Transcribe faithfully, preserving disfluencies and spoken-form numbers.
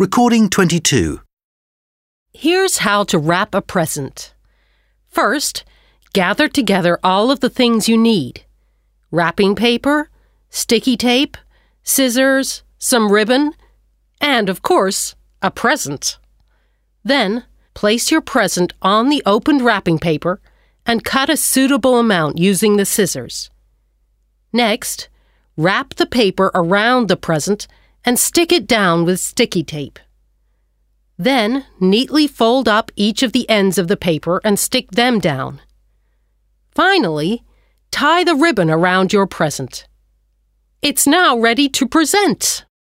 Recording twenty-two. Here's how to wrap a present. First, gather together all of the things you need. Wrapping paper, sticky tape, scissors, some ribbon, and, of course, a present. Then, place your present on the opened wrapping paper and cut a suitable amount using the scissors. Next, wrap the paper around the present and stick it down with sticky tape. Then, neatly fold up each of the ends of the paper and stick them down. Finally, tie the ribbon around your present. It's now ready to present.